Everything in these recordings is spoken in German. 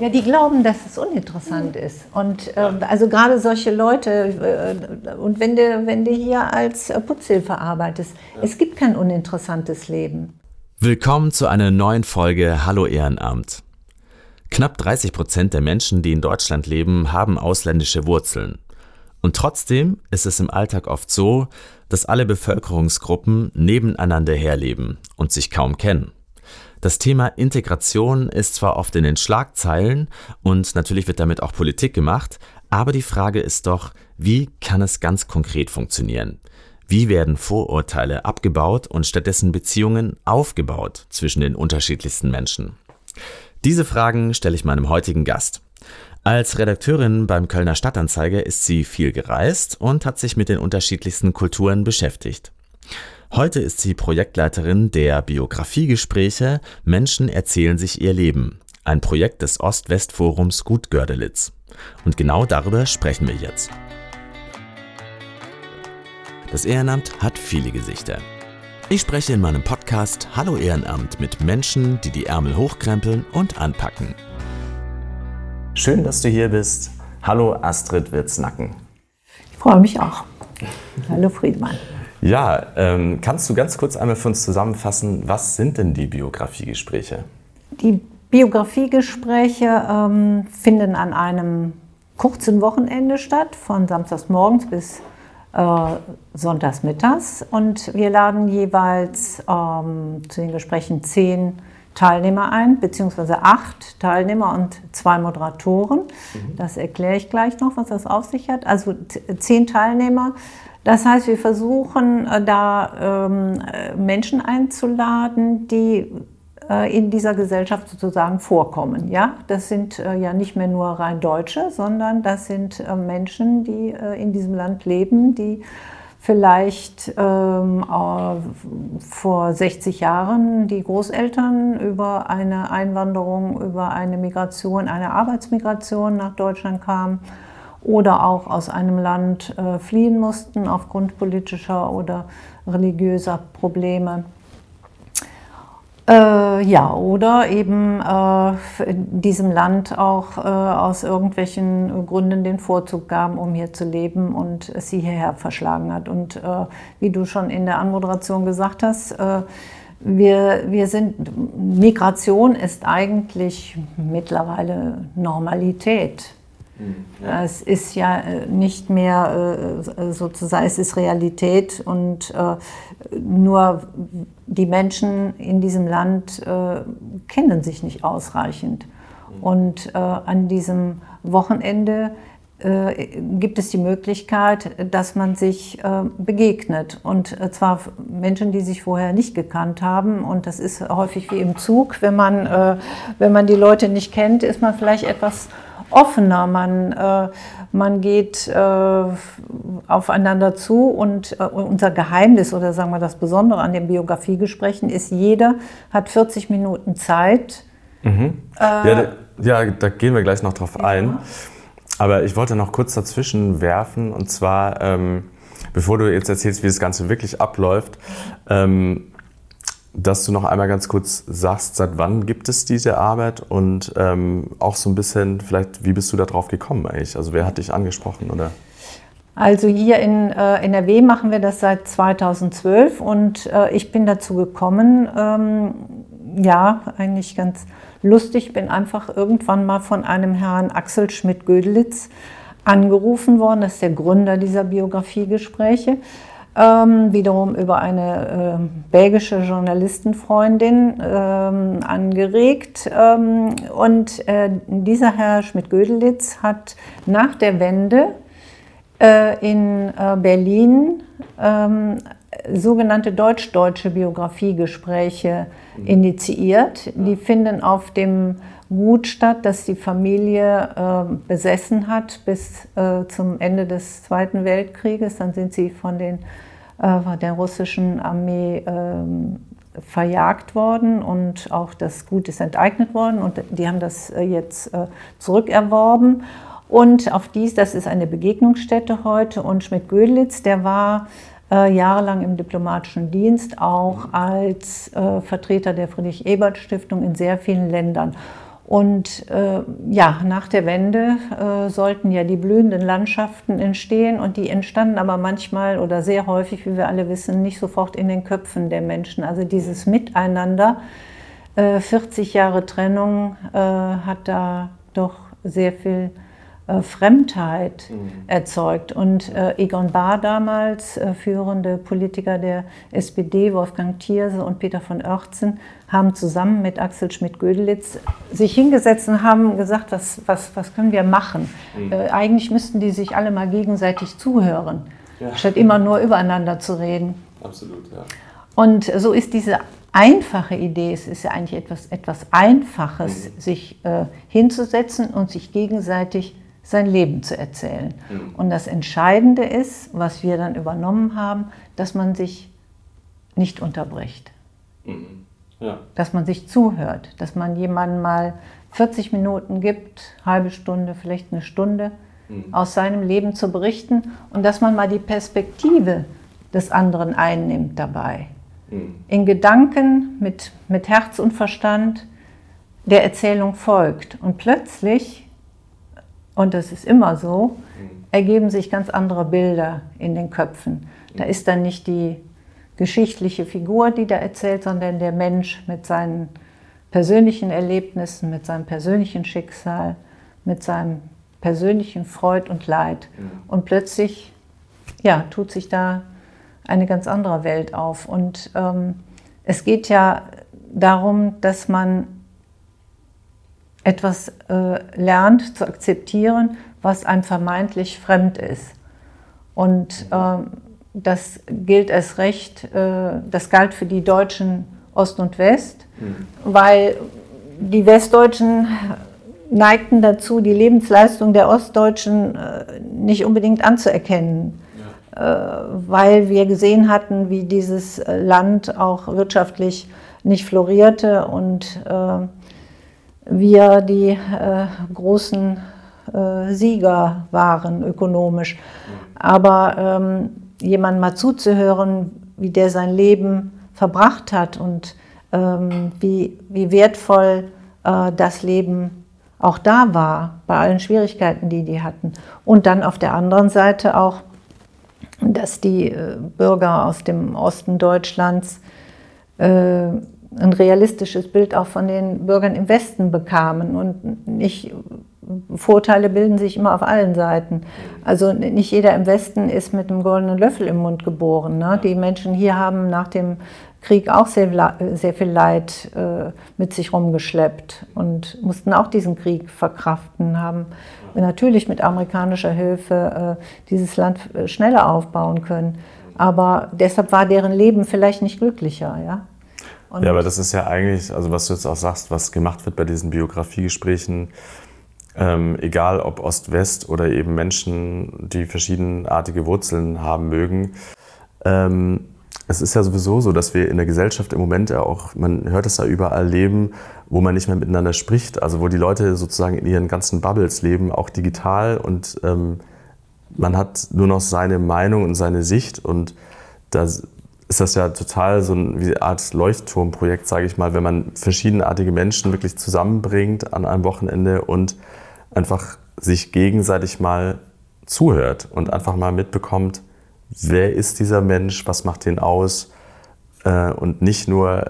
Ja, die glauben, dass es uninteressant ist. Und also gerade solche Leute, und wenn du hier als Putzhilfe arbeitest, es gibt kein uninteressantes Leben. Willkommen zu einer neuen Folge Hallo Ehrenamt. Knapp 30% der Menschen, die in Deutschland leben, haben ausländische Wurzeln. Und trotzdem ist es im Alltag oft so, dass alle Bevölkerungsgruppen nebeneinander herleben und sich kaum kennen. Das Thema Integration ist zwar oft in den Schlagzeilen und natürlich wird damit auch Politik gemacht, aber die Frage ist doch, wie kann es ganz konkret funktionieren? Wie werden Vorurteile abgebaut und stattdessen Beziehungen aufgebaut zwischen den unterschiedlichsten Menschen? Diese Fragen stelle ich meinem heutigen Gast. Als Redakteurin beim Kölner Stadtanzeiger ist sie viel gereist und hat sich mit den unterschiedlichsten Kulturen beschäftigt. Heute ist sie Projektleiterin der Biografiegespräche Menschen erzählen sich ihr Leben, ein Projekt des Ost-West-Forums Gut Gördelitz. Und genau darüber sprechen wir jetzt. Das Ehrenamt hat viele Gesichter. Ich spreche in meinem Podcast Hallo Ehrenamt mit Menschen, die die Ärmel hochkrempeln und anpacken. Schön, dass du hier bist. Hallo Astrid Wirznacken. Ich freue mich auch. Hallo Friedmann. Ja, kannst du ganz kurz einmal für uns zusammenfassen, was sind denn die Biografiegespräche? Die Biografiegespräche finden an einem kurzen Wochenende statt, von samstags morgens bis sonntags mittags. Und wir laden jeweils zu den Gesprächen 10 Teilnehmer ein, beziehungsweise 8 Teilnehmer und 2 Moderatoren. Das erkläre ich gleich noch, was das auf sich hat. Also 10 Teilnehmer. Das heißt, wir versuchen da Menschen einzuladen, die in dieser Gesellschaft sozusagen vorkommen. Ja? Das sind ja nicht mehr nur rein Deutsche, sondern das sind Menschen, die in diesem Land leben, die vielleicht vor 60 Jahren die Großeltern über eine Einwanderung, über eine Migration, eine Arbeitsmigration nach Deutschland kamen oder auch aus einem Land fliehen mussten aufgrund politischer oder religiöser Probleme. Oder eben in diesem Land auch aus irgendwelchen Gründen den Vorzug gaben, um hier zu leben und es sie hierher verschlagen hat. Und wie du schon in der Anmoderation gesagt hast, Migration ist eigentlich mittlerweile Normalität. Es ist ja nicht mehr sozusagen, es ist Realität und nur die Menschen in diesem Land kennen sich nicht ausreichend. Und an diesem Wochenende gibt es die Möglichkeit, dass man sich begegnet. Und zwar Menschen, die sich vorher nicht gekannt haben. Und das ist häufig wie im Zug. Wenn man die Leute nicht kennt, ist man vielleicht etwas offener, man geht aufeinander zu und unser Geheimnis oder sagen wir das Besondere an den Biografiegesprächen ist, jeder hat 40 Minuten Zeit. Da gehen wir gleich noch drauf ein. Aber ich wollte noch kurz dazwischen werfen und zwar, bevor du jetzt erzählst, wie das Ganze wirklich abläuft, dass du noch einmal ganz kurz sagst, seit wann gibt es diese Arbeit und auch so ein bisschen vielleicht, wie bist du da drauf gekommen eigentlich? Also wer hat dich angesprochen, oder? Also hier in NRW machen wir das seit 2012 und ich bin dazu gekommen, eigentlich ganz lustig, bin einfach irgendwann mal von einem Herrn Axel Schmidt-Gödelitz angerufen worden, das ist der Gründer dieser Biografiegespräche. Wiederum über eine belgische Journalistenfreundin angeregt. Und dieser Herr Schmidt-Gödelitz hat nach der Wende in Berlin sogenannte deutsch-deutsche Biografiegespräche initiiert. Die finden auf dem Gut statt, das die Familie besessen hat bis zum Ende des Zweiten Weltkrieges. Dann sind sie von der russischen Armee verjagt worden und auch das Gut ist enteignet worden und die haben das jetzt zurückerworben. Und das ist eine Begegnungsstätte heute und Schmidt-Gödelitz, der war jahrelang im diplomatischen Dienst, auch als Vertreter der Friedrich-Ebert-Stiftung in sehr vielen Ländern. Und ja, nach der Wende sollten ja die blühenden Landschaften entstehen und die entstanden aber manchmal oder sehr häufig, wie wir alle wissen, nicht sofort in den Köpfen der Menschen. Also dieses Miteinander, 40 Jahre Trennung hat da doch sehr viel Fremdheit erzeugt. Und Egon Bahr damals, führende Politiker der SPD, Wolfgang Thierse und Peter von Oertzen, haben zusammen mit Axel Schmidt-Gödelitz sich hingesetzt und haben gesagt, was können wir machen? Eigentlich müssten die sich alle mal gegenseitig zuhören, statt immer nur übereinander zu reden. Absolut, ja. Und so ist diese einfache Idee, es ist ja eigentlich etwas Einfaches, sich hinzusetzen und sich gegenseitig sein Leben zu erzählen. Und das Entscheidende ist, was wir dann übernommen haben, dass man sich nicht unterbricht. Ja. Dass man sich zuhört, dass man jemandem mal 40 Minuten gibt, halbe Stunde, vielleicht eine Stunde, aus seinem Leben zu berichten und dass man mal die Perspektive des anderen einnimmt dabei. In Gedanken, mit Herz und Verstand der Erzählung folgt. Und plötzlich, und das ist immer so, ergeben sich ganz andere Bilder in den Köpfen. Da ist dann nicht die geschichtliche Figur, die da erzählt, sondern der Mensch mit seinen persönlichen Erlebnissen, mit seinem persönlichen Schicksal, mit seinem persönlichen Freud und Leid. Und plötzlich, ja, tut sich da eine ganz andere Welt auf. Und es geht ja darum, dass man etwas lernt zu akzeptieren, was einem vermeintlich fremd ist. Und das gilt erst recht, das galt für die Deutschen Ost und West, weil die Westdeutschen neigten dazu, die Lebensleistung der Ostdeutschen nicht unbedingt anzuerkennen. Weil wir gesehen hatten, wie dieses Land auch wirtschaftlich nicht florierte und wir die großen Sieger waren ökonomisch. Aber jemandem mal zuzuhören, wie der sein Leben verbracht hat und wie wertvoll das Leben auch da war, bei allen Schwierigkeiten, die hatten. Und dann auf der anderen Seite auch, dass die Bürger aus dem Osten Deutschlands ein realistisches Bild auch von den Bürgern im Westen bekamen. Und nicht, Vorurteile bilden sich immer auf allen Seiten. Also nicht jeder im Westen ist mit einem goldenen Löffel im Mund geboren. Ne? Die Menschen hier haben nach dem Krieg auch sehr viel Leid mit sich rumgeschleppt und mussten auch diesen Krieg verkraften, haben natürlich mit amerikanischer Hilfe dieses Land schneller aufbauen können. Aber deshalb war deren Leben vielleicht nicht glücklicher. Ja? Ja, aber das ist ja eigentlich, also was du jetzt auch sagst, was gemacht wird bei diesen Biografiegesprächen, egal ob Ost-West oder eben Menschen, die verschiedenartige Wurzeln haben mögen. Es ist ja sowieso so, dass wir in der Gesellschaft im Moment ja auch, man hört es ja überall leben, wo man nicht mehr miteinander spricht, also wo die Leute sozusagen in ihren ganzen Bubbles leben, auch digital, und man hat nur noch seine Meinung und seine Sicht, und da ist das ja total so eine Art Leuchtturmprojekt, sage ich mal, wenn man verschiedenartige Menschen wirklich zusammenbringt an einem Wochenende und einfach sich gegenseitig mal zuhört und einfach mal mitbekommt, wer ist dieser Mensch, was macht den aus, und nicht nur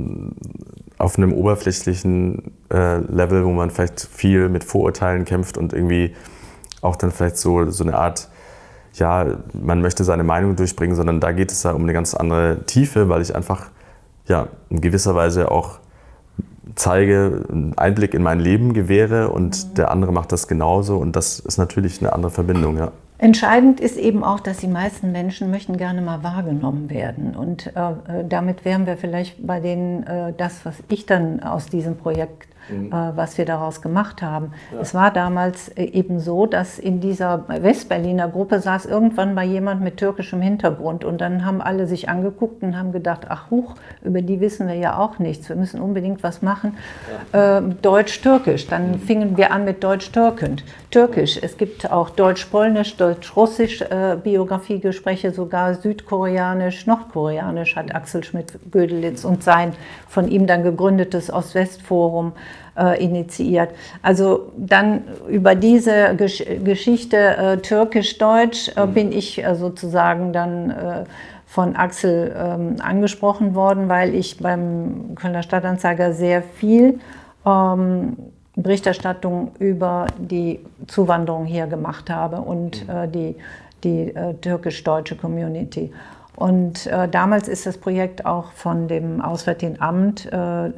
auf einem oberflächlichen Level, wo man vielleicht viel mit Vorurteilen kämpft und irgendwie auch dann vielleicht so eine Art, ja, man möchte seine Meinung durchbringen, sondern da geht es ja um eine ganz andere Tiefe, weil ich einfach ja, in gewisser Weise auch zeige, einen Einblick in mein Leben gewähre, und der andere macht das genauso, und das ist natürlich eine andere Verbindung, ja. Entscheidend ist eben auch, dass die meisten Menschen möchten gerne mal wahrgenommen werden. Und damit wären wir vielleicht bei das, was ich dann aus diesem Projekt, was wir daraus gemacht haben. Ja. Es war damals eben so, dass in dieser Westberliner Gruppe saß irgendwann mal jemand mit türkischem Hintergrund. Und dann haben alle sich angeguckt und haben gedacht, ach huch, über die wissen wir ja auch nichts. Wir müssen unbedingt was machen. Ja. Deutsch-Türkisch. Dann fingen wir an mit Deutsch-Türkisch. Es gibt auch Deutsch-Polnisch, Deutsch-Russisch Biografiegespräche, sogar Südkoreanisch, Nordkoreanisch hat Axel Schmidt-Gödelitz und sein von ihm dann gegründetes Ost-West-Forum initiiert. Also dann über diese Geschichte türkisch-deutsch bin ich sozusagen dann von Axel angesprochen worden, weil ich beim Kölner Stadtanzeiger sehr viel Berichterstattung über die Zuwanderung hier gemacht habe und die türkisch-deutsche Community. Und damals ist das Projekt auch von dem Auswärtigen Amt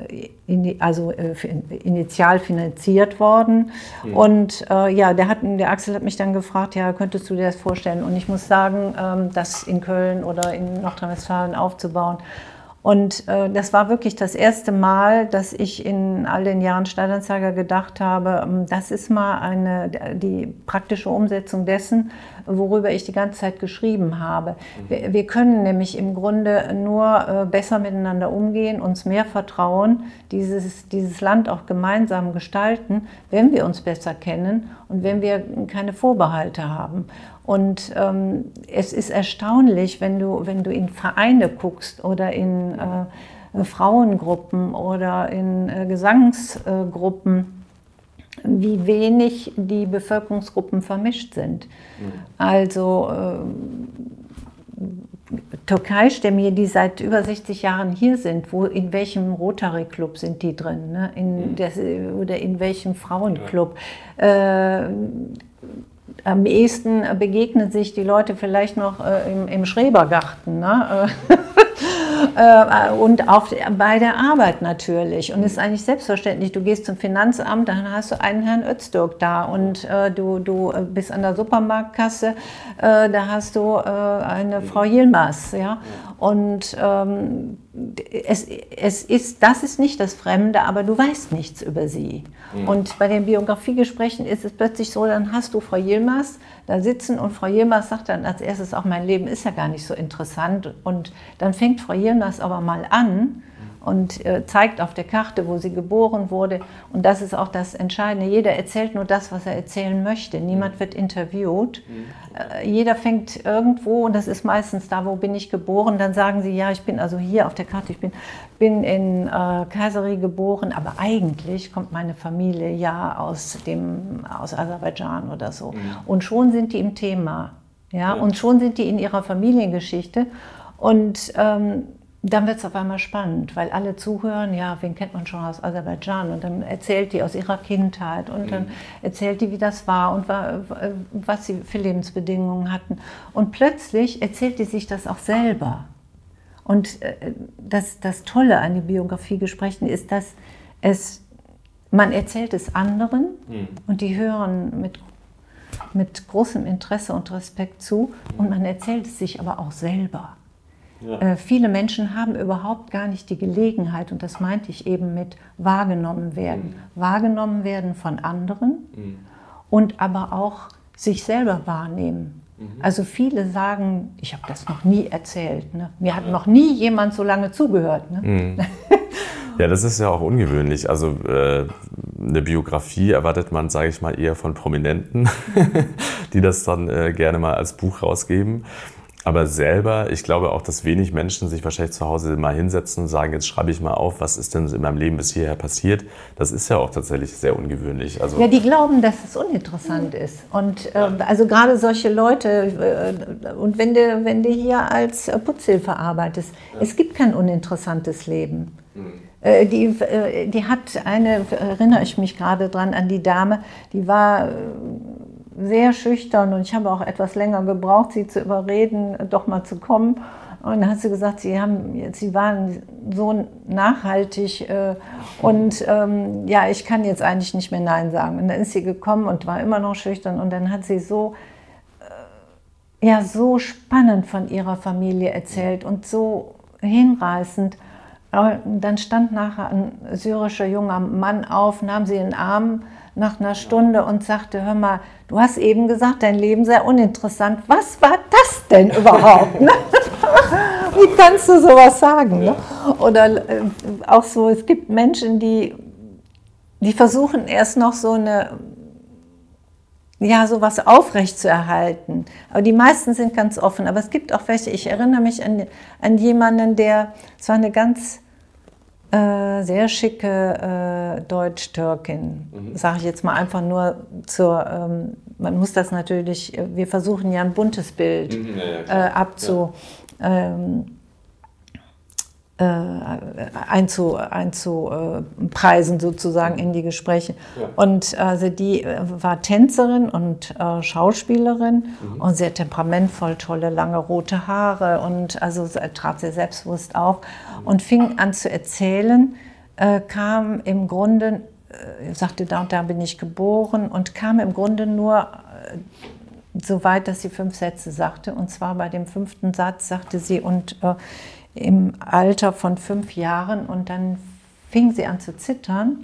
initial finanziert worden. Und der Axel hat mich dann gefragt, ja, könntest du dir das vorstellen? Und ich muss sagen, das in Köln oder in Nordrhein-Westfalen aufzubauen. Und das war wirklich das erste Mal, dass ich in all den Jahren Stadtanzeiger gedacht habe, das ist mal die praktische Umsetzung dessen, worüber ich die ganze Zeit geschrieben habe. Wir können nämlich im Grunde nur besser miteinander umgehen, uns mehr vertrauen, dieses Land auch gemeinsam gestalten, wenn wir uns besser kennen und wenn wir keine Vorbehalte haben. Und es ist erstaunlich, wenn du in Vereine guckst oder in Frauengruppen oder in Gesangsgruppen, wie wenig die Bevölkerungsgruppen vermischt sind. Also Türkeistämmige, die seit über 60 Jahren hier sind, in welchem Rotary Club sind die drin, ne? Oder in welchem Frauenclub? Am ehesten begegnen sich die Leute vielleicht noch im Schrebergarten, ne? Und auch bei der Arbeit natürlich. Und es ist eigentlich selbstverständlich, du gehst zum Finanzamt, dann hast du einen Herrn Öztürk da und du bist an der Supermarktkasse, da hast du eine Frau Yilmaz. Ja? Und das ist nicht das Fremde, aber du weißt nichts über sie. Und bei den Biografiegesprächen ist es plötzlich so, dann hast du Frau Yilmaz da sitzen und Frau Yilmaz sagt dann als erstes auch, mein Leben ist ja gar nicht so interessant. Und dann fängt Frau Yilmaz aber mal an und zeigt auf der Karte, wo sie geboren wurde. Und das ist auch das Entscheidende. Jeder erzählt nur das, was er erzählen möchte. Niemand wird interviewt. Jeder fängt irgendwo, und das ist meistens da, wo bin ich geboren. Dann sagen sie, ja, ich bin also hier auf der Karte, ich bin in Kayseri geboren, aber eigentlich kommt meine Familie ja aus Aserbaidschan oder so. Und schon sind die im Thema. Ja? Und schon sind die in ihrer Familiengeschichte. Und dann wird es auf einmal spannend, weil alle zuhören, ja, wen kennt man schon aus Aserbaidschan? Und dann erzählt die aus ihrer Kindheit und dann erzählt die, wie das war und was sie für Lebensbedingungen hatten. Und plötzlich erzählt die sich das auch selber. Und das Tolle an den Biografiegesprächen ist, dass man erzählt es anderen und die hören mit großem Interesse und Respekt zu und man erzählt es sich aber auch selber. Ja. Viele Menschen haben überhaupt gar nicht die Gelegenheit, und das meinte ich eben mit wahrgenommen werden. Wahrgenommen werden von anderen und aber auch sich selber wahrnehmen. Also viele sagen, ich habe das noch nie erzählt. Ne? Mir hat noch nie jemand so lange zugehört. Ne? Ja, das ist ja auch ungewöhnlich. Also eine Biografie erwartet man, sage ich mal, eher von Prominenten, die das dann gerne mal als Buch rausgeben. Aber selber, ich glaube auch, dass wenig Menschen sich wahrscheinlich zu Hause mal hinsetzen und sagen, jetzt schreibe ich mal auf, was ist denn in meinem Leben bis hierher passiert. Das ist ja auch tatsächlich sehr ungewöhnlich. Also ja, die glauben, dass es uninteressant ist. Und also gerade solche Leute, und wenn du hier als Putzhilfe arbeitest, es gibt kein uninteressantes Leben. Die hat erinnere ich mich gerade dran, an die Dame, die war sehr schüchtern und ich habe auch etwas länger gebraucht, sie zu überreden, doch mal zu kommen. Und dann hat sie gesagt, sie waren so nachhaltig und ja, ich kann jetzt eigentlich nicht mehr Nein sagen. Und dann ist sie gekommen und war immer noch schüchtern und dann hat sie so spannend von ihrer Familie erzählt und so hinreißend. Dann stand nachher ein syrischer junger Mann auf, nahm sie in den Arm nach einer Stunde und sagte, hör mal, du hast eben gesagt, dein Leben sei uninteressant. Was war das denn überhaupt? Wie kannst du sowas sagen? Ne? Oder auch so, es gibt Menschen, die versuchen erst noch sowas aufrecht zu erhalten. Aber die meisten sind ganz offen. Aber es gibt auch welche, ich erinnere mich an jemanden, es war eine ganz Sehr schicke Deutsch-Türkin, sage ich jetzt mal einfach nur man muss das natürlich, wir versuchen ja ein buntes Bild einzupreisen sozusagen in die Gespräche. Ja. Und also die war Tänzerin und Schauspielerin und sehr temperamentvoll, tolle lange rote Haare und also trat sehr selbstbewusst auf und fing an zu erzählen, kam im Grunde, sagte, da und da bin ich geboren und kam im Grunde nur so weit, dass sie 5 Sätze sagte, und zwar bei dem 5. Satz sagte sie im Alter von 5 Jahren, und dann fing sie an zu zittern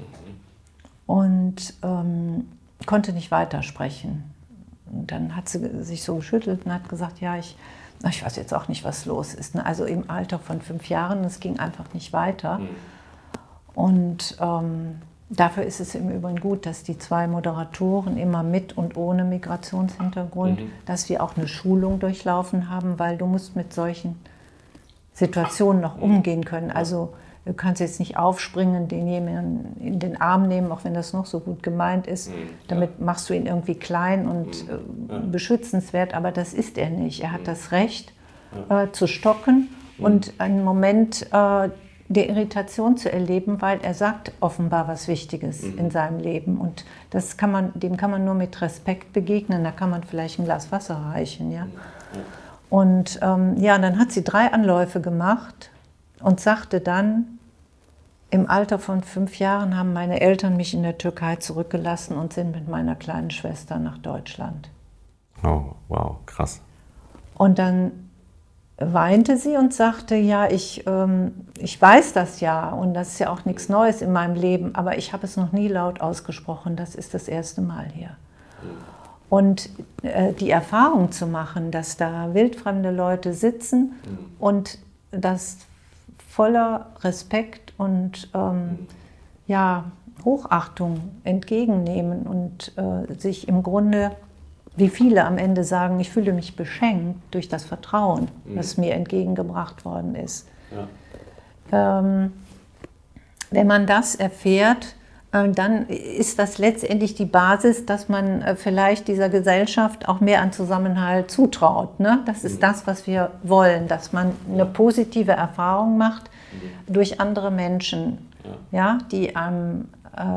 und konnte nicht weitersprechen. Und dann hat sie sich so geschüttelt und hat gesagt, ja, ich weiß jetzt auch nicht, was los ist. Also im Alter von 5 Jahren, es ging einfach nicht weiter. Und dafür ist es im Übrigen gut, dass die 2 Moderatoren immer mit und ohne Migrationshintergrund, dass wir auch eine Schulung durchlaufen haben, weil du musst mit solchen Situationen noch umgehen können. Also du kannst jetzt nicht aufspringen, denjenigen in den Arm nehmen, auch wenn das noch so gut gemeint ist. Damit machst du ihn irgendwie klein und beschützenswert, aber das ist er nicht. Er hat das Recht zu stocken und einen Moment der Irritation zu erleben, weil er sagt offenbar was Wichtiges in seinem Leben. Und dem kann man nur mit Respekt begegnen. Da kann man vielleicht ein Glas Wasser reichen, ja. Und dann hat sie 3 Anläufe gemacht und sagte dann, im Alter von 5 Jahren haben meine Eltern mich in der Türkei zurückgelassen und sind mit meiner kleinen Schwester nach Deutschland. Oh, wow, krass. Und dann weinte sie und sagte, ja, ich weiß das ja und das ist ja auch nichts Neues in meinem Leben, aber ich habe es noch nie laut ausgesprochen, das ist das erste Mal hier. Und die Erfahrung zu machen, dass da wildfremde Leute sitzen und das voller Respekt und Hochachtung entgegennehmen und sich im Grunde, wie viele am Ende sagen, ich fühle mich beschenkt durch das Vertrauen, das mir entgegengebracht worden ist. Ja. Wenn man das erfährt, dann ist das letztendlich die Basis, dass man vielleicht dieser Gesellschaft auch mehr an Zusammenhalt zutraut. Ne? Das ist das, was wir wollen, dass man eine positive Erfahrung macht durch andere Menschen, die einem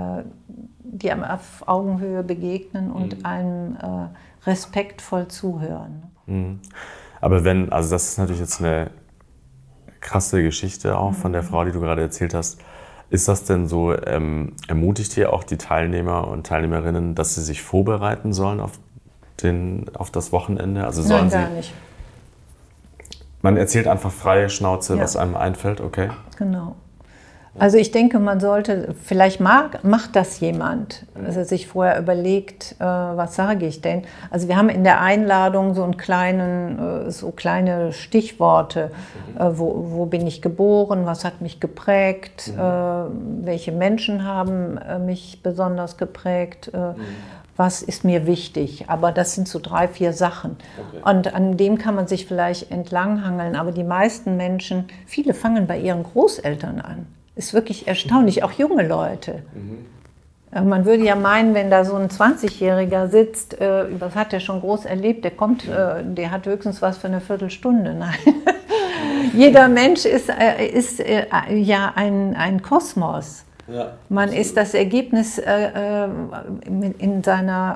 auf Augenhöhe begegnen und einem respektvoll zuhören. Aber also das ist natürlich jetzt eine krasse Geschichte auch von der Frau, die du gerade erzählt hast. Ist das denn so, ermutigt ihr auch die Teilnehmer und Teilnehmerinnen, dass sie sich vorbereiten sollen auf das Wochenende? Also sollen Nein, gar nicht. Man erzählt einfach freie Schnauze, was einem einfällt, okay? Genau. Also ich denke, man sollte, vielleicht macht das jemand, dass er sich vorher überlegt, was sage ich denn? Also wir haben in der Einladung so kleine Stichworte, wo bin ich geboren, was hat mich geprägt, welche Menschen haben mich besonders geprägt, was ist mir wichtig. Aber das sind so 3, 4 Sachen. Okay. Und an dem kann man sich vielleicht entlanghangeln. Aber die meisten Menschen, viele fangen bei ihren Großeltern an. Ist wirklich erstaunlich, auch junge Leute. Man würde ja meinen, wenn da so ein 20-Jähriger sitzt, was hat der schon groß erlebt, der hat höchstens was für eine Viertelstunde. Nein. Jeder Mensch ist ja ein Kosmos. Ja, man ist das Ergebnis in seiner,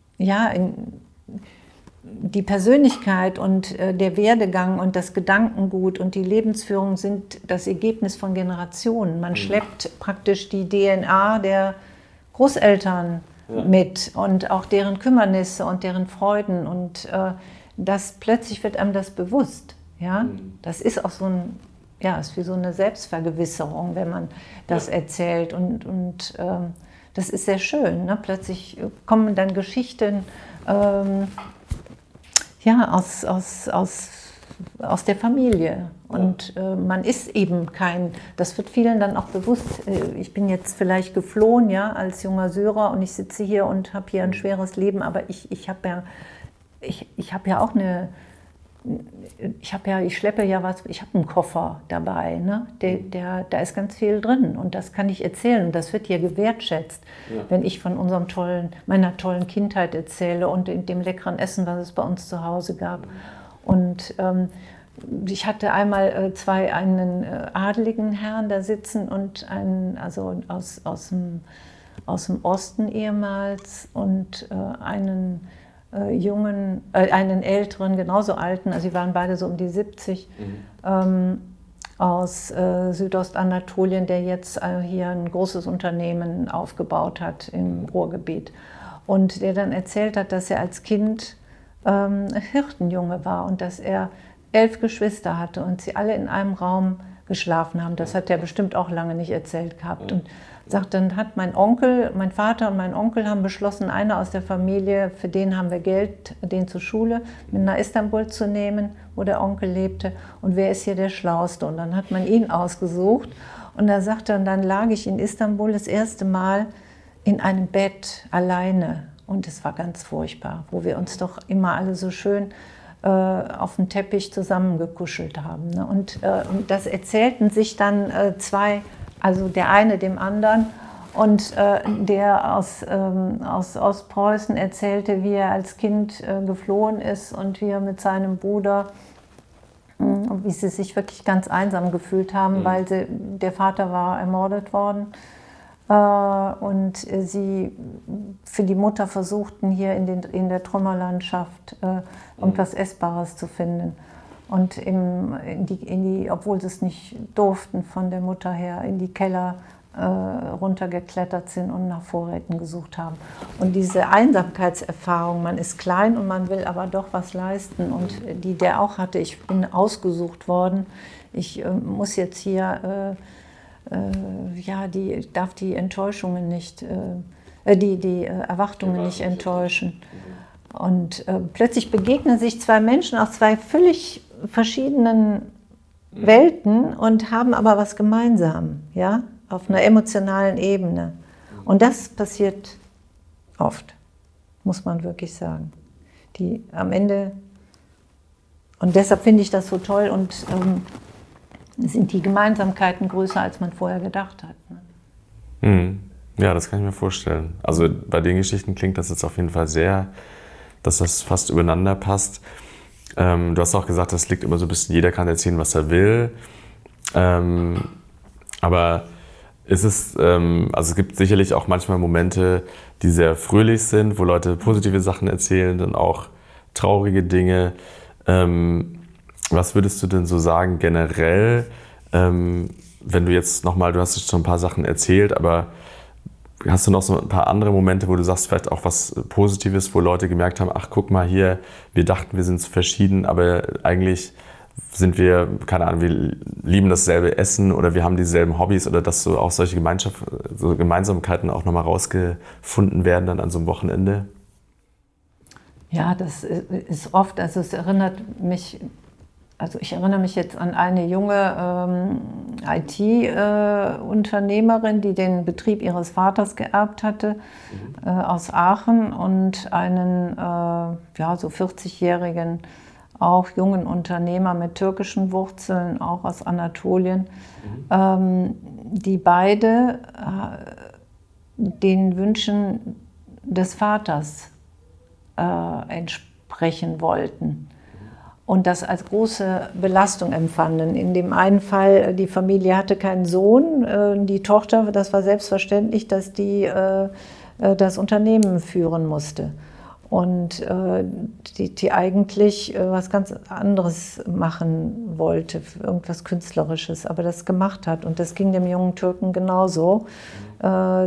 die Persönlichkeit und der Werdegang und das Gedankengut und die Lebensführung sind das Ergebnis von Generationen. Man schleppt praktisch die DNA der Großeltern mit und auch deren Kümmernisse und deren Freuden und plötzlich wird einem das bewusst. Ja? Das ist auch so ist wie so eine Selbstvergewisserung, wenn man das erzählt und das ist sehr schön. Ne? Plötzlich kommen dann Geschichten aus der Familie. Und man ist eben das wird vielen dann auch bewusst, ich bin jetzt vielleicht geflohen, als junger Syrer und ich sitze hier und habe hier ein schweres Leben, aber ich habe ja auch ich schleppe ja was, ich habe einen Koffer dabei, ne? Da ist ganz viel drin und das kann ich erzählen und das wird hier gewertschätzt, wenn ich von meiner tollen Kindheit erzähle und dem leckeren Essen, was es bei uns zu Hause gab. Und ich hatte einmal einen adeligen Herrn da sitzen und einen, also aus dem Osten ehemals und einen einen älteren, genauso alten, also sie waren beide so um die 70, aus Südostanatolien, der jetzt hier ein großes Unternehmen aufgebaut hat im Ruhrgebiet. Und der dann erzählt hat, dass er als Kind Hirtenjunge war und dass er 11 Geschwister hatte und sie alle in einem Raum geschlafen haben. Das hat er bestimmt auch lange nicht erzählt gehabt. Und sagt, dann hat mein Vater und mein Onkel haben beschlossen, einer aus der Familie, für den haben wir Geld, den zur Schule mit nach Istanbul zu nehmen, wo der Onkel lebte. Und wer ist hier der Schlauste? Und dann hat man ihn ausgesucht. Und da sagt er, und dann lag ich in Istanbul das erste Mal in einem Bett alleine. Und es war ganz furchtbar, wo wir uns doch immer alle so schön auf dem Teppich zusammengekuschelt haben. Ne? Und das erzählten sich dann zwei, also der eine dem anderen. Und der aus Ostpreußen erzählte, wie er als Kind geflohen ist und wie er mit seinem Bruder, wie sie sich wirklich ganz einsam gefühlt haben, weil der Vater war ermordet worden. Und sie für die Mutter versuchten, hier in der Trümmerlandschaft irgendwas Essbares zu finden. Und obwohl sie es nicht durften von der Mutter her, in die Keller runtergeklettert sind und nach Vorräten gesucht haben. Und diese Einsamkeitserfahrung, man ist klein und man will aber doch was leisten. Und die der auch hatte, ich bin ausgesucht worden, ich muss jetzt hier... darf die Enttäuschungen nicht, die Erwartungen nicht enttäuschen. Und plötzlich begegnen sich zwei Menschen aus zwei völlig verschiedenen Welten und haben aber was gemeinsam, ja, auf einer emotionalen Ebene. Und das passiert oft, muss man wirklich sagen. Die am Ende, und deshalb finde ich das so toll und sind die Gemeinsamkeiten größer, als man vorher gedacht hat. Ne? Ja, das kann ich mir vorstellen. Also bei den Geschichten klingt das jetzt auf jeden Fall sehr, dass das fast übereinander passt. Du hast auch gesagt, das liegt immer so ein bisschen, jeder kann erzählen, was er will. Aber also es gibt sicherlich auch manchmal Momente, die sehr fröhlich sind, wo Leute positive Sachen erzählen, dann auch traurige Dinge. Was würdest du denn so sagen generell, wenn du jetzt nochmal, du hast jetzt schon ein paar Sachen erzählt, aber hast du noch so ein paar andere Momente, wo du sagst, vielleicht auch was Positives, wo Leute gemerkt haben, ach guck mal hier, wir dachten, wir sind verschieden, aber eigentlich sind wir, keine Ahnung, wir lieben dasselbe Essen oder wir haben dieselben Hobbys oder dass so auch solche so Gemeinsamkeiten auch nochmal rausgefunden werden dann an so einem Wochenende? Ja, das ist oft, also es erinnert mich... Also ich erinnere mich jetzt an eine junge IT-Unternehmerin, die den Betrieb ihres Vaters geerbt hatte, aus Aachen, und einen so 40-jährigen, auch jungen Unternehmer mit türkischen Wurzeln, auch aus Anatolien, die beide den Wünschen des Vaters entsprechen wollten. Und das als große Belastung empfanden. In dem einen Fall, die Familie hatte keinen Sohn, die Tochter, das war selbstverständlich, dass die das Unternehmen führen musste. Und die eigentlich was ganz anderes machen wollte, irgendwas Künstlerisches, aber das gemacht hat. Und das ging dem jungen Türken genauso. Der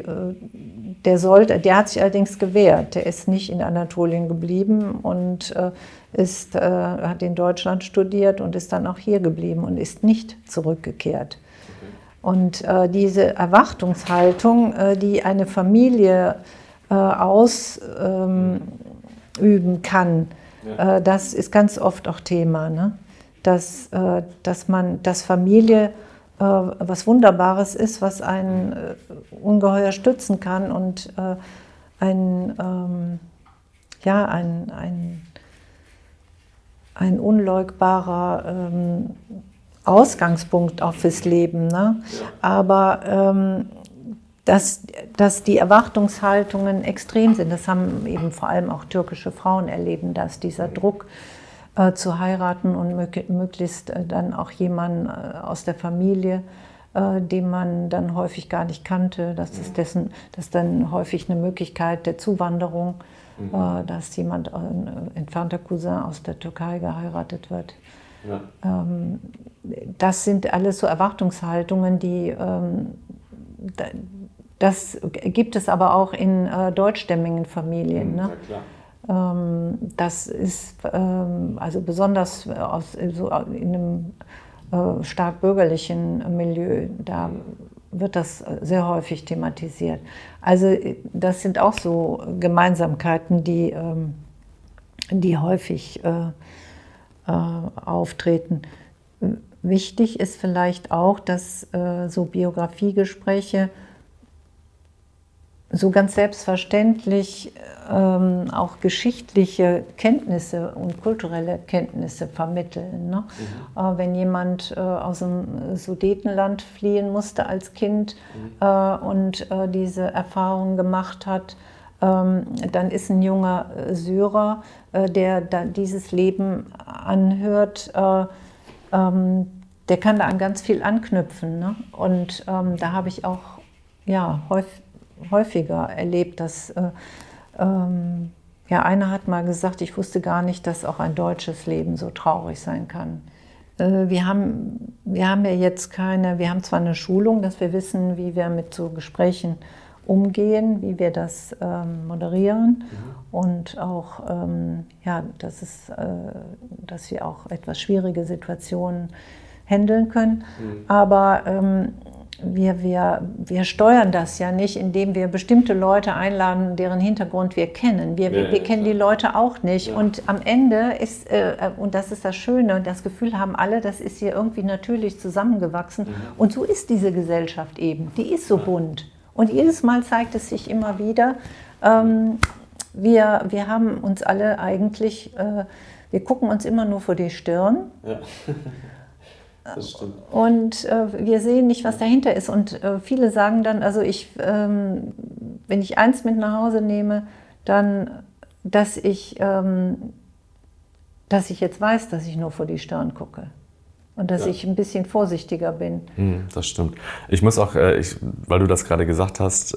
hat sich allerdings gewehrt. Der ist nicht in Anatolien geblieben und hat in Deutschland studiert und ist dann auch hier geblieben und ist nicht zurückgekehrt. Und diese Erwartungshaltung, die eine Familie ausüben kann, das ist ganz oft auch Thema, ne? Dass Familie was Wunderbares ist, was einen ungeheuer stützen kann und ein unleugbarer Ausgangspunkt auch fürs Leben. Ne? Ja. Aber dass die Erwartungshaltungen extrem sind, das haben eben vor allem auch türkische Frauen erleben, dass dieser Druck zu heiraten und möglichst dann auch jemanden aus der Familie, den man dann häufig gar nicht kannte, das ist dann häufig eine Möglichkeit der Zuwanderung, dass jemand, ein entfernter Cousin aus der Türkei geheiratet wird. Ja. Das sind alles so Erwartungshaltungen, die das gibt es aber auch in deutschstämmigen Familien. Ne? Ja, das ist also besonders in einem stark bürgerlichen Milieu, da wird das sehr häufig thematisiert. Also das sind auch so Gemeinsamkeiten, die häufig auftreten. Wichtig ist vielleicht auch, dass so Biografiegespräche so ganz selbstverständlich auch geschichtliche Kenntnisse und kulturelle Kenntnisse vermitteln. Ne? Wenn jemand aus einem Sudetenland fliehen musste als Kind und diese Erfahrung gemacht hat, dann ist ein junger Syrer, der da dieses Leben anhört, der kann da an ganz viel anknüpfen. Ne? Und da habe ich auch häufiger erlebt, dass einer hat mal gesagt, ich wusste gar nicht, dass auch ein deutsches Leben so traurig sein kann. Wir haben ja jetzt wir haben zwar eine Schulung, dass wir wissen, wie wir mit so Gesprächen umgehen, wie wir das moderieren und auch, dass wir auch etwas schwierige Situationen handeln können. Aber wir steuern das ja nicht, indem wir bestimmte Leute einladen, deren Hintergrund wir kennen. Wir kennen die Leute auch nicht. Ja. Und am Ende ist, und das ist das Schöne, das Gefühl haben alle, das ist hier irgendwie natürlich zusammengewachsen. Und so ist diese Gesellschaft eben. Die ist so bunt. Und jedes Mal zeigt es sich immer wieder, wir haben uns alle eigentlich, wir gucken uns immer nur vor die Stirn. Ja. Das stimmt. Und wir sehen nicht, was dahinter ist. Und viele sagen dann, also wenn ich eins mit nach Hause nehme, dann, dass ich jetzt weiß, dass ich nur vor die Stirn gucke. Und dass ich ein bisschen vorsichtiger bin. Das stimmt. Ich muss auch, weil du das gerade gesagt hast,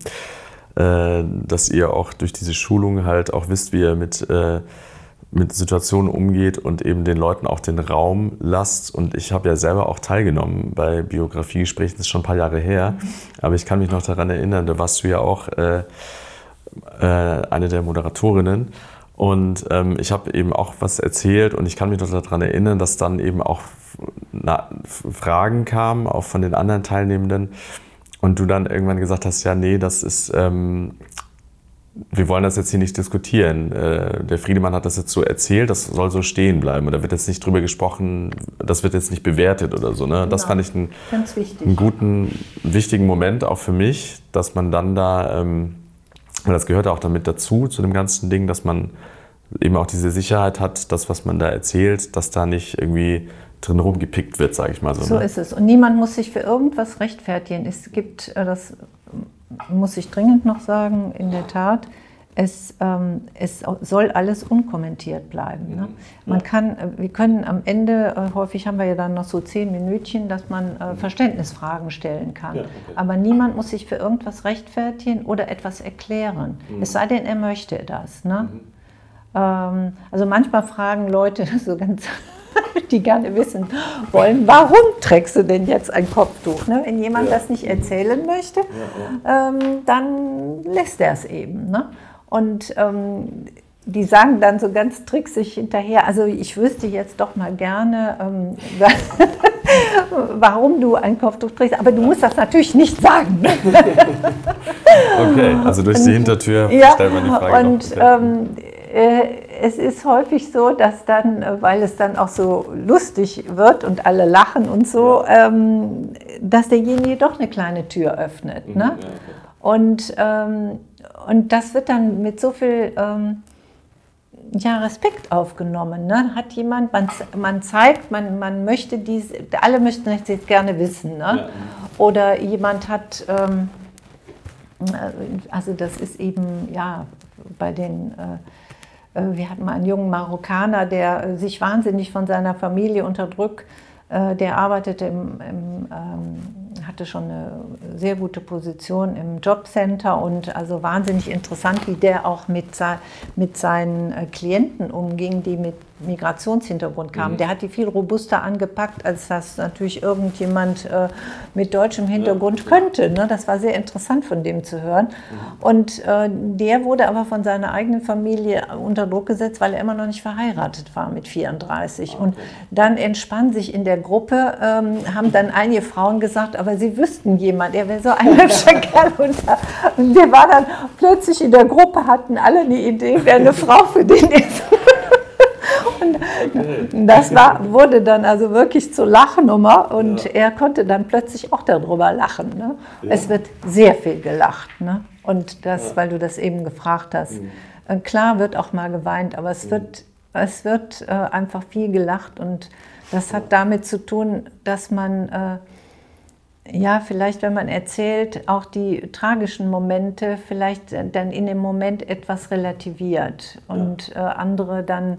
dass ihr auch durch diese Schulung halt auch wisst, wie ihr mit Situationen umgeht und eben den Leuten auch den Raum lasst. Und ich habe ja selber auch teilgenommen bei Biografiegesprächen, das ist schon ein paar Jahre her, aber ich kann mich noch daran erinnern, da warst du ja auch eine der Moderatorinnen und ich habe eben auch was erzählt und ich kann mich noch daran erinnern, dass dann eben auch Fragen kamen, auch von den anderen Teilnehmenden und du dann irgendwann gesagt hast, ja nee, das ist... wir wollen das jetzt hier nicht diskutieren. Der Friedemann hat das jetzt so erzählt, das soll so stehen bleiben. Und da wird jetzt nicht drüber gesprochen, das wird jetzt nicht bewertet oder so. Ne? Das fand ich einen guten, wichtigen Moment auch für mich, dass man dann da, das gehört auch damit dazu, zu dem ganzen Ding, dass man eben auch diese Sicherheit hat, das, was man da erzählt, dass da nicht irgendwie drin rumgepickt wird, sage ich mal so. So ist es. Und niemand muss sich für irgendwas rechtfertigen. Es gibt das... muss ich dringend noch sagen, in der Tat, es soll alles unkommentiert bleiben. Ne? Wir können am Ende, häufig haben wir ja dann noch so 10 Minütchen, dass man Verständnisfragen stellen kann. Ja, okay. Aber niemand muss sich für irgendwas rechtfertigen oder etwas erklären. Es sei denn, er möchte das. Ne? Also manchmal fragen Leute so ganz... die gerne wissen wollen, warum trägst du denn jetzt ein Kopftuch? Ne? Wenn jemand das nicht erzählen möchte, dann lässt er es eben. Ne? Und die sagen dann so ganz tricksig hinterher, also ich wüsste jetzt doch mal gerne, warum du ein Kopftuch trägst, aber du musst das natürlich nicht sagen. Okay, also durch die Hintertür stellt man die Frage und es ist häufig so, dass dann, weil es dann auch so lustig wird und alle lachen und so, dass derjenige doch eine kleine Tür öffnet. Ne? Ja, okay. Und das wird dann mit so viel Respekt aufgenommen. Ne? Hat jemand, man zeigt, man möchte alle möchten das jetzt gerne wissen. Ne? Ja. Oder jemand hat, also das ist eben, ja, bei den, wir hatten mal einen jungen Marokkaner, der sich wahnsinnig von seiner Familie unterdrückt, der arbeitete hatte schon eine sehr gute Position im Jobcenter und also wahnsinnig interessant, wie der auch mit seinen Klienten umging, die mit Migrationshintergrund kamen. Der hat die viel robuster angepackt, als das natürlich irgendjemand mit deutschem Hintergrund könnte. Ne? Das war sehr interessant von dem zu hören. Und der wurde aber von seiner eigenen Familie unter Druck gesetzt, weil er immer noch nicht verheiratet war mit 34. Und dann entspann sich in der Gruppe, haben dann einige Frauen gesagt, aber sie wüssten jemand, er wäre so ein hübscher Kerl. Und der war dann plötzlich in der Gruppe, hatten alle eine Idee, wer eine Frau für den ist. Und das wurde dann also wirklich zur Lachnummer und er konnte dann plötzlich auch darüber lachen. Ne? Ja. Es wird sehr viel gelacht. Ne? Und das, weil du das eben gefragt hast. Klar wird auch mal geweint, aber es wird einfach viel gelacht und das hat damit zu tun, dass man vielleicht, wenn man erzählt, auch die tragischen Momente vielleicht dann in dem Moment etwas relativiert und andere dann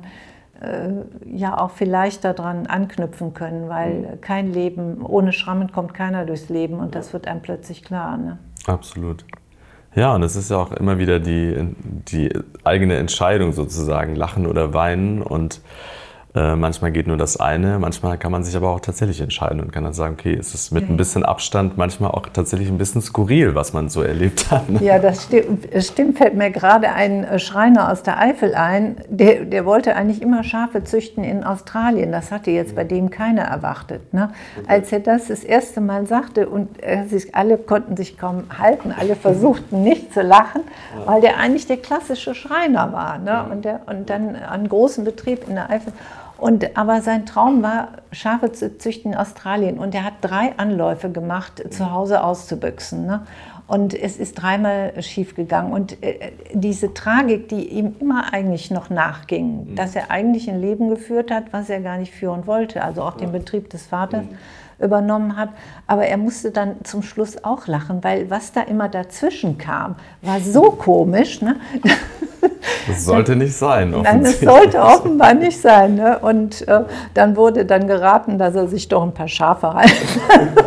auch vielleicht daran anknüpfen können, weil kein Leben, ohne Schrammen kommt keiner durchs Leben und das wird einem plötzlich klar. Ne? Absolut. Ja, und es ist ja auch immer wieder die eigene Entscheidung sozusagen, lachen oder weinen und manchmal geht nur das eine, manchmal kann man sich aber auch tatsächlich entscheiden und kann dann sagen, okay, es ist mit ein bisschen Abstand manchmal auch tatsächlich ein bisschen skurril, was man so erlebt hat. Ne? Ja, das stimmt, fällt mir gerade ein Schreiner aus der Eifel ein, der wollte eigentlich immer Schafe züchten in Australien. Das hatte jetzt bei dem keiner erwartet. Ne? Okay. Als er das erste Mal sagte und alle konnten sich kaum halten, alle versuchten nicht zu lachen, weil der eigentlich der klassische Schreiner war. Ne? Und dann einen großen Betrieb in der Eifel. Aber sein Traum war, Schafe zu züchten in Australien. Und er hat 3 Anläufe gemacht, zu Hause auszubüchsen. Ne? Und es ist 3-mal schief gegangen. Und diese Tragik, die ihm immer eigentlich noch nachging, dass er eigentlich ein Leben geführt hat, was er gar nicht führen wollte, also auch den Betrieb des Vaters übernommen hat. Aber er musste dann zum Schluss auch lachen, weil was da immer dazwischen kam, war so komisch. Ne? Das sollte nicht sein. Nein, das sollte offenbar nicht sein. Ne? Und dann wurde dann geraten, dass er sich doch ein paar Schafe halten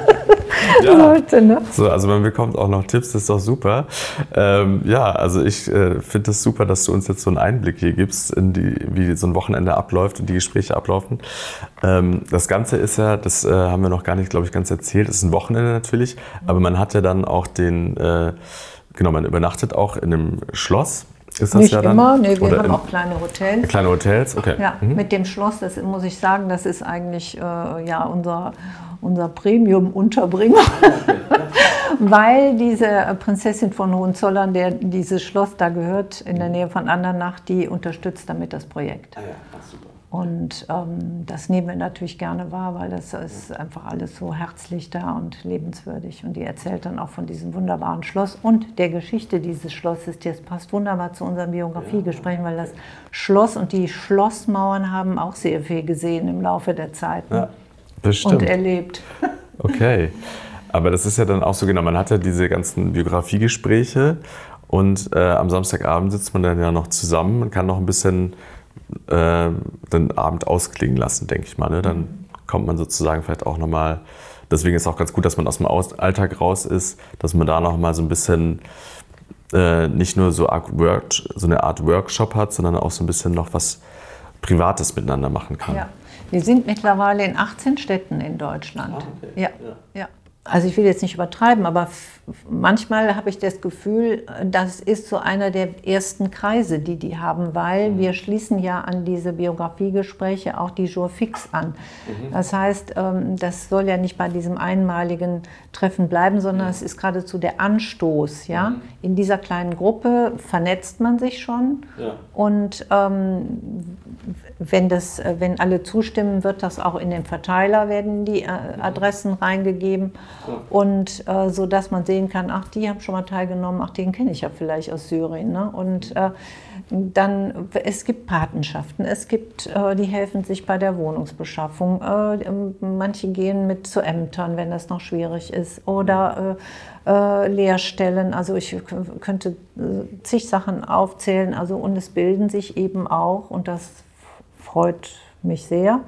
sollte. Ne? So, also man bekommt auch noch Tipps, das ist doch super. Also ich finde das super, dass du uns jetzt so einen Einblick hier gibst, wie so ein Wochenende abläuft und die Gespräche ablaufen. Das Ganze ist ja, das haben wir noch gar nicht, glaube ich, ganz erzählt, es ist ein Wochenende natürlich, aber man hat ja dann auch man übernachtet auch in einem Schloss. Ist das nicht ja dann, immer, nee, wir haben auch kleine Hotels. Kleine Hotels, okay. Ja, mit dem Schloss, das muss ich sagen, das ist eigentlich unser Premium-Unterbringer. Weil diese Prinzessin von Hohenzollern, der dieses Schloss da gehört, in der Nähe von Andernach, die unterstützt damit das Projekt. Ah ja, super. Und das nehmen wir natürlich gerne wahr, weil das ist einfach alles so herzlich da und lebenswürdig. Und die erzählt dann auch von diesem wunderbaren Schloss und der Geschichte dieses Schlosses. Das passt wunderbar zu unserem Biografie-Gespräch, weil das Schloss und die Schlossmauern haben auch sehr viel gesehen im Laufe der Zeit. Ne? Ja, das stimmt. Und erlebt. Okay, aber das ist ja dann auch so, genau, man hat ja diese ganzen Biografiegespräche und am Samstagabend sitzt man dann ja noch zusammen, man kann noch ein bisschen den Abend ausklingen lassen, denke ich mal. Ne? Dann kommt man sozusagen vielleicht auch nochmal, deswegen ist es auch ganz gut, dass man aus dem Alltag raus ist, dass man da nochmal so ein bisschen nicht nur so eine Art Workshop hat, sondern auch so ein bisschen noch was Privates miteinander machen kann. Ja. Wir sind mittlerweile in 18 Städten in Deutschland. Ah, okay. Ja. Also ich will jetzt nicht übertreiben, aber manchmal habe ich das Gefühl, das ist so einer der ersten Kreise, die haben, weil wir schließen ja an diese Biografiegespräche auch die Jour fix an. Das heißt, das soll ja nicht bei diesem einmaligen Treffen bleiben, sondern es ist geradezu der Anstoß. Ja? In dieser kleinen Gruppe vernetzt man sich schon und wenn alle zustimmen, wird das auch in den Verteiler, werden die Adressen reingegeben. Und so dass man sehen kann, ach, die haben schon mal teilgenommen, ach, den kenne ich ja vielleicht aus Syrien. Ne? Und dann, es gibt Patenschaften, es gibt, die helfen sich bei der Wohnungsbeschaffung. Manche gehen mit zu Ämtern, wenn das noch schwierig ist. Oder Lehrstellen, also ich könnte zig Sachen aufzählen. Also, und es bilden sich eben auch, und das freut mich sehr,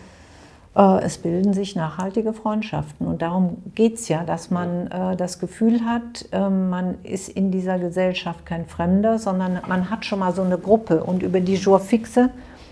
es bilden sich nachhaltige Freundschaften. Und darum geht es ja, dass man das Gefühl hat, man ist in dieser Gesellschaft kein Fremder, sondern man hat schon mal so eine Gruppe. Und über die Jour fixe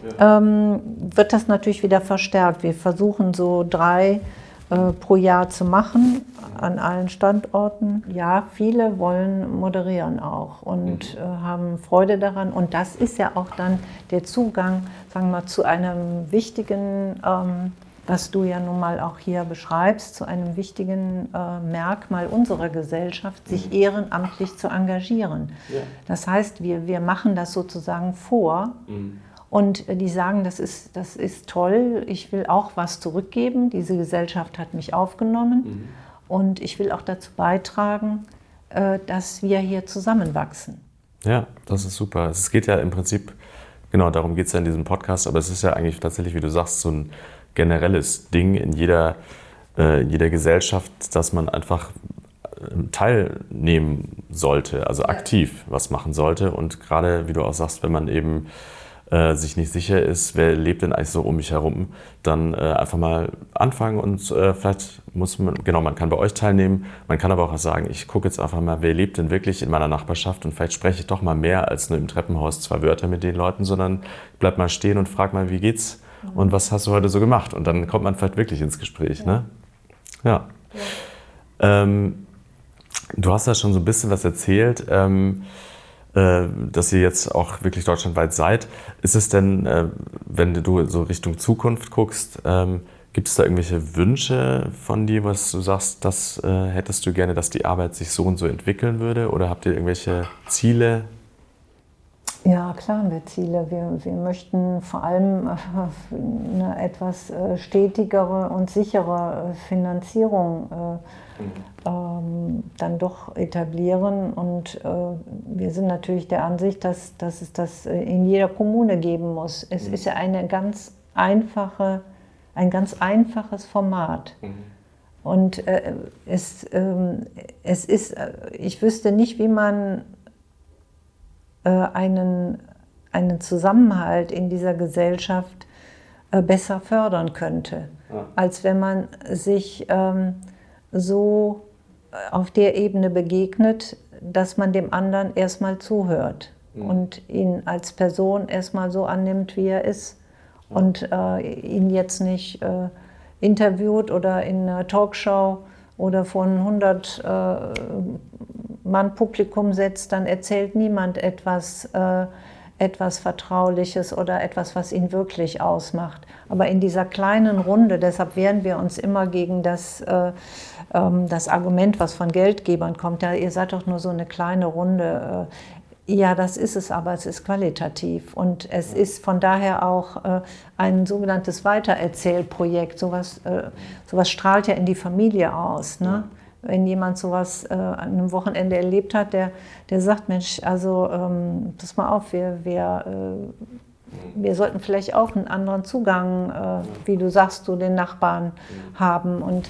wird das natürlich wieder verstärkt. Wir versuchen so 3 pro Jahr zu machen an allen Standorten. Ja, viele wollen moderieren auch und haben Freude daran. Und das ist ja auch dann der Zugang, sagen wir mal, zu einem wichtigen, was du ja nun mal auch hier beschreibst, zu einem wichtigen Merkmal unserer Gesellschaft, sich ehrenamtlich zu engagieren. Ja. Das heißt, wir machen das sozusagen vor. Und die sagen, das ist toll, ich will auch was zurückgeben, diese Gesellschaft hat mich aufgenommen und ich will auch dazu beitragen, dass wir hier zusammenwachsen. Ja, das ist super. Es geht ja im Prinzip, genau darum geht es ja in diesem Podcast, aber es ist ja eigentlich tatsächlich, wie du sagst, so ein generelles Ding in jeder Gesellschaft, dass man einfach teilnehmen sollte, also aktiv was machen sollte. Und gerade, wie du auch sagst, wenn man eben sich nicht sicher ist, wer lebt denn eigentlich so um mich herum, dann einfach mal anfangen und vielleicht muss man, genau, man kann bei euch teilnehmen, man kann aber auch sagen, ich gucke jetzt einfach mal, wer lebt denn wirklich in meiner Nachbarschaft und vielleicht spreche ich doch mal mehr als nur im Treppenhaus 2 Wörter mit den Leuten, sondern bleib mal stehen und frag mal, wie geht's und was hast du heute so gemacht? Und dann kommt man vielleicht wirklich ins Gespräch. Ne? Ja. Du hast ja schon so ein bisschen was erzählt, dass ihr jetzt auch wirklich deutschlandweit seid. Ist es denn, wenn du so Richtung Zukunft guckst, gibt es da irgendwelche Wünsche von dir, was du sagst, das hättest du gerne, dass die Arbeit sich so und so entwickeln würde? Oder habt ihr irgendwelche Ziele? Ja, klar haben wir Ziele. Wir möchten vor allem eine etwas stetigere und sichere Finanzierung dann doch etablieren. Und wir sind natürlich der Ansicht, dass es das in jeder Kommune geben muss. Es ist ja ein ganz einfaches Format. Und es ist, ich wüsste nicht, wie man einen Zusammenhalt in dieser Gesellschaft besser fördern könnte, als wenn man sich so auf der Ebene begegnet, dass man dem anderen erstmal zuhört und ihn als Person erstmal so annimmt, wie er ist und ihn jetzt nicht interviewt oder in einer Talkshow oder vor 100 Mann Publikum setzt, dann erzählt niemand etwas Vertrauliches oder etwas, was ihn wirklich ausmacht. Aber in dieser kleinen Runde, deshalb wehren wir uns immer gegen das Argument, was von Geldgebern kommt, ja, ihr seid doch nur so eine kleine Runde. Ja, das ist es, aber es ist qualitativ. Und es ist von daher auch ein sogenanntes Weitererzählprojekt. Sowas strahlt ja in die Familie aus, ne? Wenn jemand sowas an einem Wochenende erlebt hat, der sagt, Mensch, also pass mal auf, wir sollten vielleicht auch einen anderen Zugang, wie du sagst, zu den Nachbarn haben. Und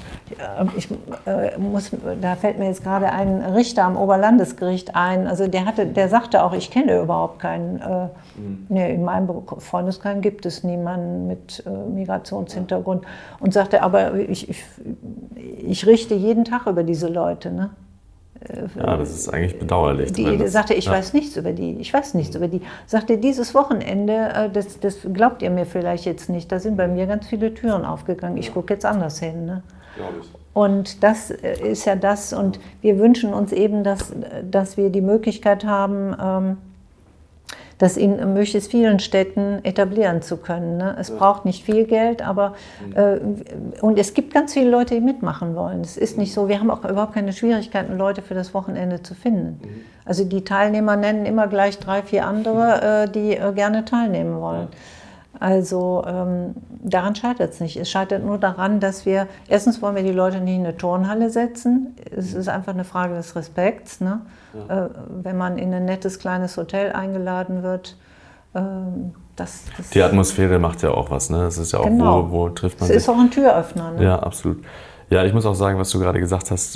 da fällt mir jetzt gerade ein Richter am Oberlandesgericht ein, also der sagte auch, ich kenne überhaupt keinen, in meinem Freundeskreis gibt es niemanden mit Migrationshintergrund, und sagte, aber ich richte jeden Tag über diese Leute, ne? Ja, das ist eigentlich bedauerlich. Die sagte, ich weiß nichts über die. Sagte, dieses Wochenende, das glaubt ihr mir vielleicht jetzt nicht, da sind bei mir ganz viele Türen aufgegangen. Ich gucke jetzt anders hin. Ne? Glaube ich. Und das ist ja das, und wir wünschen uns eben, dass wir die Möglichkeit haben, das in möglichst vielen Städten etablieren zu können. Ne? Es braucht nicht viel Geld, aber und es gibt ganz viele Leute, die mitmachen wollen. Es ist nicht so, wir haben auch überhaupt keine Schwierigkeiten, Leute für das Wochenende zu finden. Also die Teilnehmer nennen immer gleich 3, 4 andere, die gerne teilnehmen wollen. Also daran scheitert es nicht. Es scheitert nur daran, dass erstens wollen wir die Leute nicht in eine Turnhalle setzen. Es ist einfach eine Frage des Respekts. Ne? Ja. Wenn man in ein nettes kleines Hotel eingeladen wird, die Atmosphäre macht ja auch was. Ne? Es ist ja auch, genau. wo trifft man sich. Es ist auch ein Türöffner. Ne? Ja, absolut. Ja, ich muss auch sagen, was du gerade gesagt hast,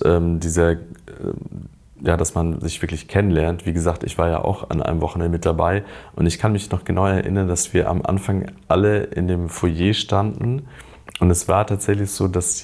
dass man sich wirklich kennenlernt. Wie gesagt, ich war ja auch an einem Wochenende mit dabei und ich kann mich noch genau erinnern, dass wir am Anfang alle in dem Foyer standen und es war tatsächlich so, dass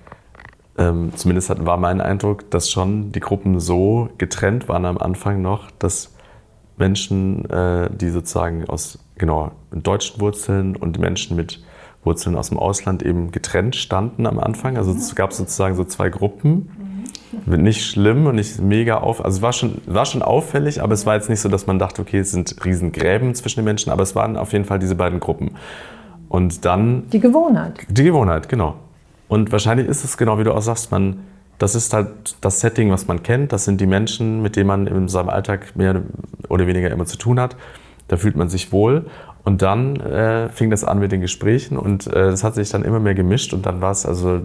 zumindest war mein Eindruck, dass schon die Gruppen so getrennt waren am Anfang noch, dass Menschen, die sozusagen aus deutschen Wurzeln und Menschen mit Wurzeln aus dem Ausland eben getrennt standen am Anfang. Also es gab sozusagen so zwei Gruppen. Nicht schlimm und nicht mega also es war schon auffällig, aber es war jetzt nicht so, dass man dachte, okay, es sind Riesengräben zwischen den Menschen, aber es waren auf jeden Fall diese beiden Gruppen. Und dann... Die Gewohnheit. Die Gewohnheit, genau. Und wahrscheinlich ist es genau, wie du auch sagst, das ist halt das Setting, was man kennt, das sind die Menschen, mit denen man in seinem Alltag mehr oder weniger immer zu tun hat. Da fühlt man sich wohl. Und dann fing das an mit den Gesprächen und das hat sich dann immer mehr gemischt und dann war es also...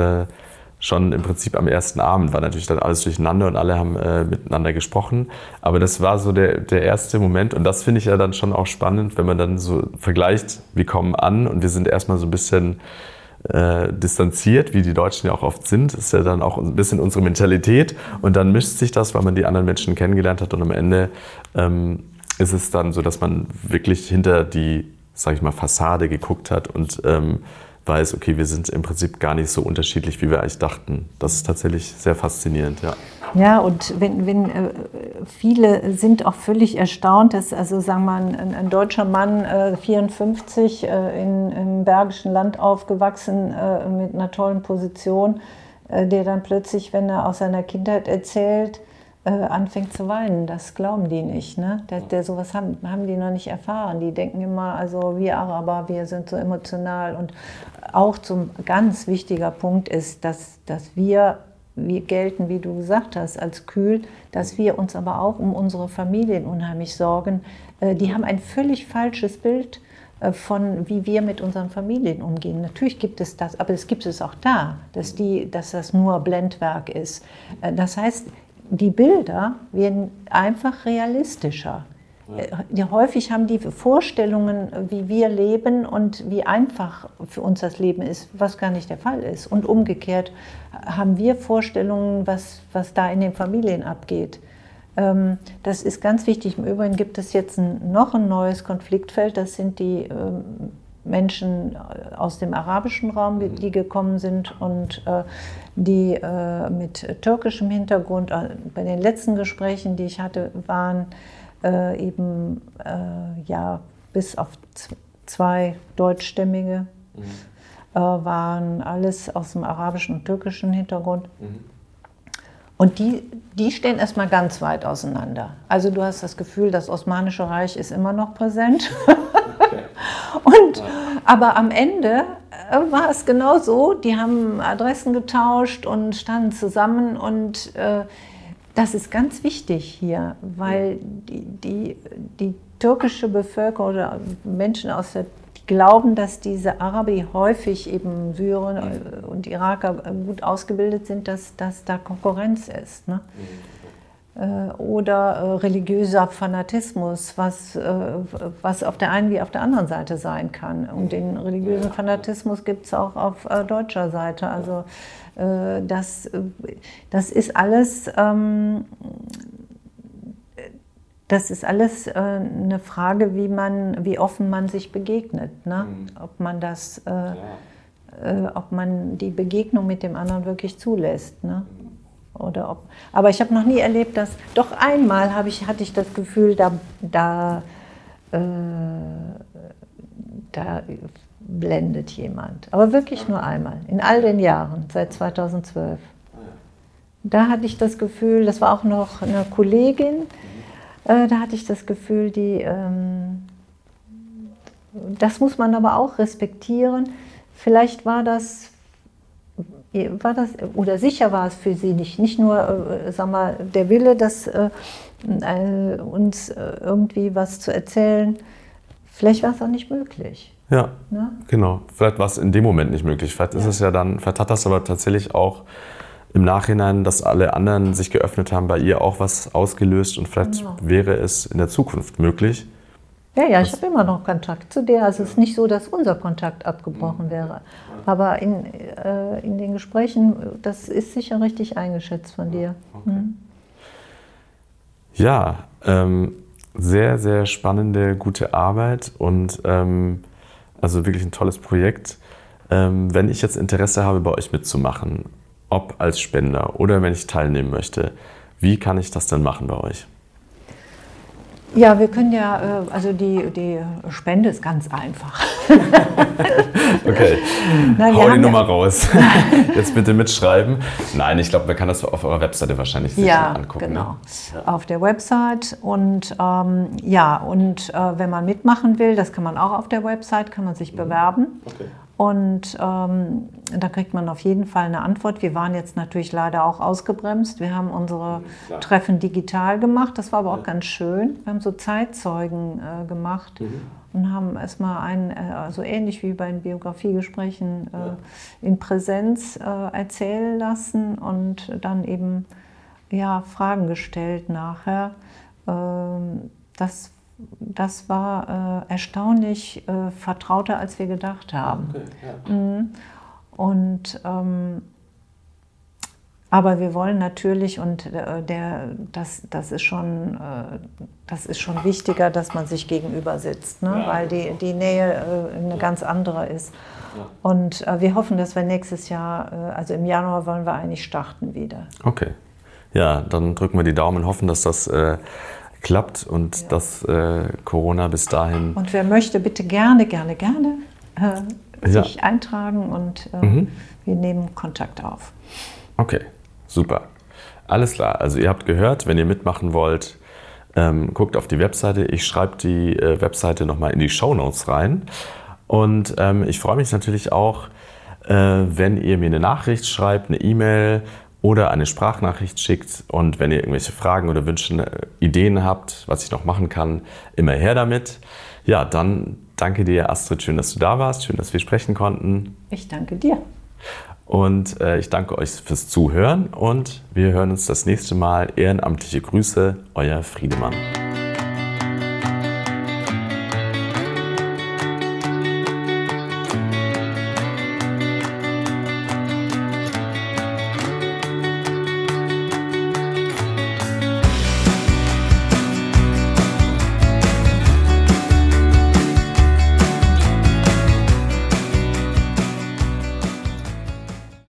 schon im Prinzip am ersten Abend war natürlich dann alles durcheinander und alle haben miteinander gesprochen. Aber das war so der erste Moment und das finde ich ja dann schon auch spannend, wenn man dann so vergleicht, wir kommen an und wir sind erstmal so ein bisschen distanziert, wie die Deutschen ja auch oft sind. Das ist ja dann auch ein bisschen unsere Mentalität und dann mischt sich das, weil man die anderen Menschen kennengelernt hat und am Ende ist es dann so, dass man wirklich hinter die, sag ich mal, Fassade geguckt hat und weiß, okay, wir sind im Prinzip gar nicht so unterschiedlich, wie wir eigentlich dachten. Das ist tatsächlich sehr faszinierend, ja. Ja, und wenn viele sind auch völlig erstaunt, dass, also sagen wir mal, ein deutscher Mann, 54, im Bergischen Land aufgewachsen, mit einer tollen Position, der dann plötzlich, wenn er aus seiner Kindheit erzählt, anfängt zu weinen. Das glauben die nicht. Ne? Sowas haben die noch nicht erfahren. Die denken immer, also wir Araber, wir sind so emotional. Und auch zum ganz wichtiger Punkt ist, dass wir gelten, wie du gesagt hast, als kühl, dass wir uns aber auch um unsere Familien unheimlich sorgen. Die haben ein völlig falsches Bild von, wie wir mit unseren Familien umgehen. Natürlich gibt es das, aber es gibt es auch da, dass das nur Blendwerk ist. Das heißt, die Bilder werden einfach realistischer. Häufig haben die Vorstellungen, wie wir leben und wie einfach für uns das Leben ist, was gar nicht der Fall ist. Und umgekehrt haben wir Vorstellungen, was da in den Familien abgeht. Das ist ganz wichtig. Im Übrigen gibt es jetzt noch ein neues Konfliktfeld. Das sind die Menschen aus dem arabischen Raum, die gekommen sind und die mit türkischem Hintergrund. Bei den letzten Gesprächen, die ich hatte, waren bis auf zwei Deutschstämmige, waren alles aus dem arabischen und türkischen Hintergrund. Und die stehen erstmal ganz weit auseinander. Also du hast das Gefühl, das Osmanische Reich ist immer noch präsent. Aber am Ende war es genau so, die haben Adressen getauscht und standen zusammen und das ist ganz wichtig hier, weil die türkische Bevölkerung oder Menschen die glauben, dass diese Araber, die häufig eben Syrer und Iraker gut ausgebildet sind, dass da Konkurrenz ist. Ne? Oder religiöser Fanatismus, was auf der einen wie auf der anderen Seite sein kann. Und den religiösen Fanatismus gibt es auch auf deutscher Seite. Also das ist alles eine Frage, wie offen man sich begegnet, ne? Ob man die Begegnung mit dem anderen wirklich zulässt, ne? Aber ich habe noch nie erlebt, doch einmal hatte ich das Gefühl, da blendet jemand. Aber wirklich nur einmal, in all den Jahren, seit 2012. Da hatte ich das Gefühl, das war auch noch eine Kollegin, da hatte ich das Gefühl, das muss man aber auch respektieren. Vielleicht war das, oder sicher war es für sie nicht nur, der Wille, uns irgendwie was zu erzählen. Vielleicht war es auch nicht möglich. Ja, genau. Vielleicht war es in dem Moment nicht möglich. Vielleicht ist es ja dann, vielleicht hat das aber tatsächlich auch im Nachhinein, dass alle anderen sich geöffnet haben, bei ihr auch was ausgelöst und vielleicht wäre es in der Zukunft möglich. Ja, ich habe immer noch Kontakt zu der. Also es ist nicht so, dass unser Kontakt abgebrochen wäre. Aber in den Gesprächen, das ist sicher richtig eingeschätzt von dir. Okay. Ja, sehr, sehr spannende, gute Arbeit und also wirklich ein tolles Projekt. Wenn ich jetzt Interesse habe, bei euch mitzumachen, ob als Spender oder wenn ich teilnehmen möchte, wie kann ich das denn machen bei euch? Ja, wir können ja, also die Spende ist ganz einfach. Okay, Nein, hau die Nummer raus. Jetzt bitte mitschreiben. Nein, ich glaube, man kann das auf eurer Webseite wahrscheinlich sich angucken. Genau. Ne? Auf der Website und wenn man mitmachen will, das kann man auch auf der Website, kann man sich bewerben. Okay. Und da kriegt man auf jeden Fall eine Antwort. Wir waren jetzt natürlich leider auch ausgebremst. Wir haben unsere Treffen digital gemacht. Das war aber auch ganz schön. Wir haben so Zeitzeugen gemacht und haben erstmal so ähnlich wie bei den Biografiegesprächen in Präsenz erzählen lassen und dann eben Fragen gestellt nachher. Das war erstaunlich vertrauter, als wir gedacht haben. Okay, und aber wir wollen natürlich, und das ist schon wichtiger, dass man sich gegenüber sitzt, ne? Weil die Nähe eine ganz andere ist. Ja. Und wir hoffen, dass wir nächstes Jahr, also im Januar wollen wir eigentlich starten wieder. Okay. Ja, dann drücken wir die Daumen und hoffen, dass das klappt und dass Corona bis dahin... Und wer möchte, bitte gerne sich eintragen und wir nehmen Kontakt auf. Okay, super. Alles klar. Also ihr habt gehört, wenn ihr mitmachen wollt, guckt auf die Webseite. Ich schreibe die Webseite nochmal in die Shownotes rein. Und ich freue mich natürlich auch, wenn ihr mir eine Nachricht schreibt, eine E-Mail oder eine Sprachnachricht schickt. Und wenn ihr irgendwelche Fragen oder Wünsche, Ideen habt, was ich noch machen kann, immer her damit. Ja, dann danke dir, Astrid. Schön, dass du da warst. Schön, dass wir sprechen konnten. Ich danke dir. Und ich danke euch fürs Zuhören und wir hören uns das nächste Mal. Ehrenamtliche Grüße, euer Friedemann.